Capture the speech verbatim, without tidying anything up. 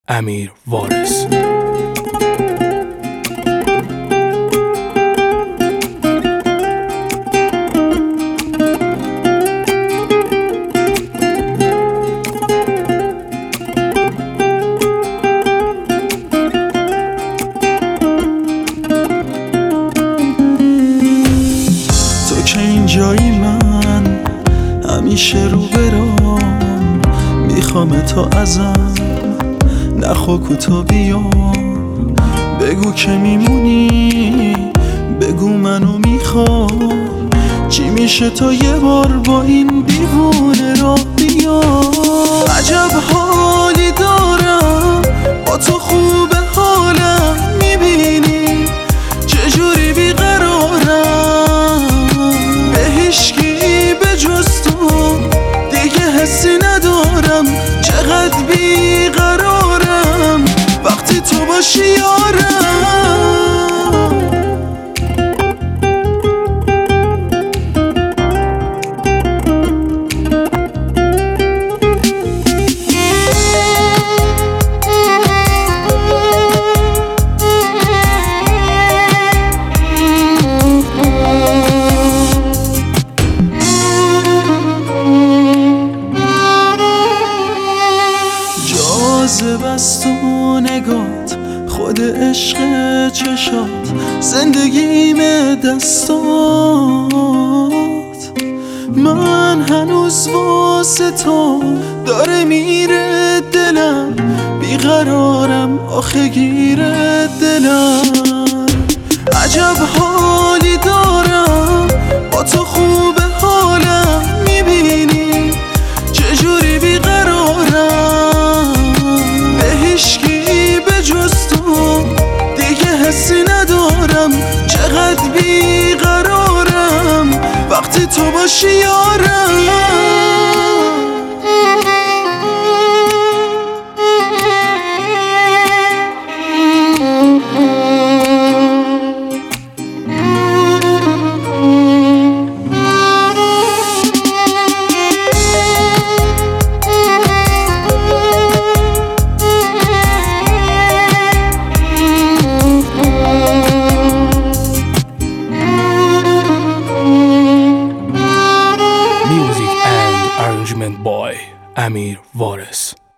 امیر وارث. تو که اینجایی من همیشه رو برام، میخوام تو ازم نخوا کوتا بیا، بگو که میمونی، بگو منو میخوام، چی میشه تا یه بار با این دیوونه راه بیا. عجب حالی دارم با تو، خوبه حالم میبینی چجوری بیقرارم، به هیچکی به جز تو دیگه حسی ندارم، چقدر بیقرارم وقتی تو باشی یارم. جاذبه است و نگات، خود عشق چشات، زندگیم دستات، من هنوز واسه تو داره میره دلم، بیقرارم آخه گیره دلم. عجب حالی دارم با تو، خوبه حالم میبینی چجوری بیقرارم، به هیچکی به جز تو دیگه حسی ندارم، چقدر بیقرارم وقتی تو باشی یارم. By امیر وارث.